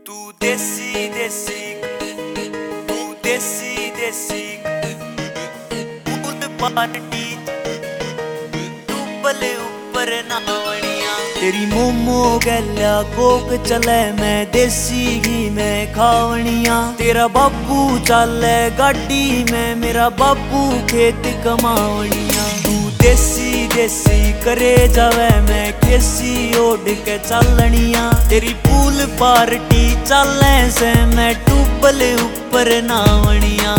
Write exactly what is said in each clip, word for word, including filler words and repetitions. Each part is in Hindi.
तू देसी देसी तू देसी देसी पार्टी डुबले ऊपर नावड़िया तेरी मोमो गैला कोक चले मैं देसी घी में खावणिया तेरा बापू चले गाड़ी में मेरा बापू खेत कमावणिया तू देसी देसी करे जावे मैं केसी ओढ़ के चलनिया तेरी पूल पार्टी चले से मैं डुबले ऊपर नावणिया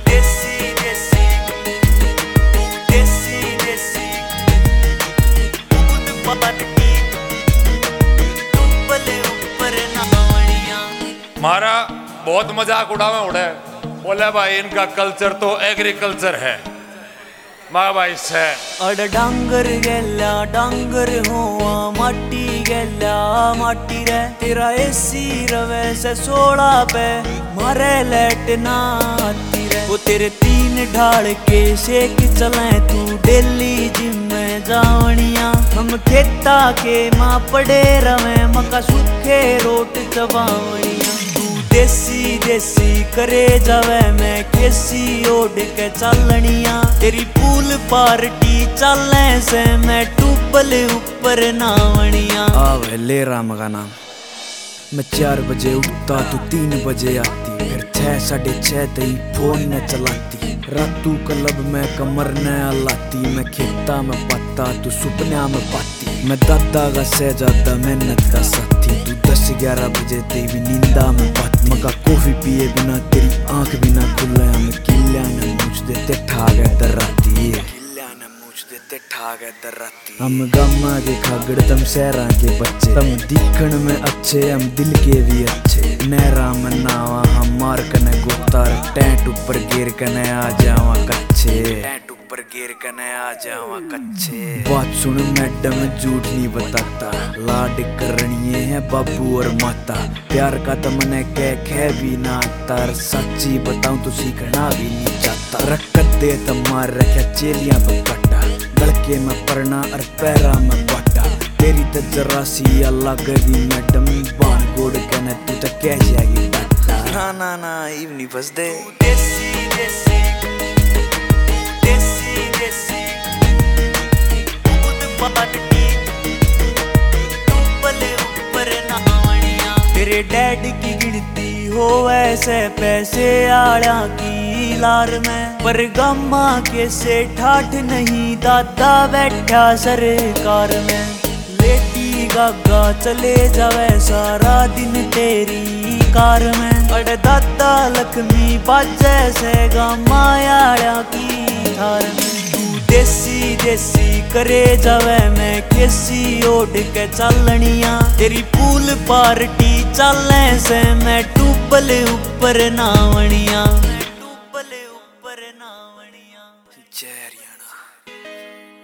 मारा बहुत मजाक उड़ावे उड़े बोले भाई इनका कल्चर तो एग्रीकल्चर है माँ भाई से अड़ डांगर गेला डांगर हुआ माटी गेला माटी रे तेरा एसी रवे से सोड़ा पे मारे लेट ना आती रे वो तेरे तीन ढाल के शेक चले तू डेली जिम में जावणिया हम खेता के माँ पड़े रवे मका सूखे रोट चबावणिया देसी देसी करे जावे मैं केसी ओढ़ के चलनिया तेरी पूल पार्टी चले से मैं टूबल ऊपर नावणिया आवे ले राम का नाम मैं चार बजे उठता तू तीन बजे आती फिर छह साढ़े छह तई फोन न चलाती रातू क्लब में कमर न लाती मैं खेता में पत्ता तू सुपना में पाती मैं दादा का सहजादा मेहनत का साथी तू दस ग्यारह बजे तेरी भी नींदा में पाती मका कॉफी पिए बिना तेरी आंख बिना खुले मैं किल्या न मुझ देते ठाग दर्राती किल्या न मुझ देते ठाग दर्राती हम गामा के खागड़ तम शहरा के बच्चे तम दिखण में अच्छे हम दिल के भी अच्छे नहरा में नावा हम मार कने गोतार टैंट ऊपर गिर कने आ जावा कच्चे टैंट ऊपर गिर कने आ जावा कच्चे बात सुन मैडम झूठ नहीं बताता लाड करनिए है बाबू और माता प्यार का तो मने कह कह भी ना तार सच्ची बताऊं तो सीखना भी नहीं चाहता रखत दे तमार रखा चेलियां पे पट्टा गलके में परना और पैरा में बाटा तेरी तो जरा सी अलग दी मैडम बान गोड़ कने तू तो कह जाएगी टाटा ना ना ना इव नहीं बस दे देसी देसी देसी देसी खुद पार्टी डुबले ऊपर नावणिया तेरे डैड की गिनती हो ऐसे पैसे आड़ा की लार में पर गम्मा के से ठाठ नहीं दादा बैठा सरकार में लेटी गागा चले जावे सारा दिन तेरी कार में अड़ दादा लक्ष्मी बाजे से गम्मा आड़ा की थार में तू देसी देसी करे जावे मैं केसी ओढ़ के चलनिया तेरी पूल पार्टी चले से मैं डुबल ऊपर नावणिया डुबल ऊपर नावणिया जय हरियाणा।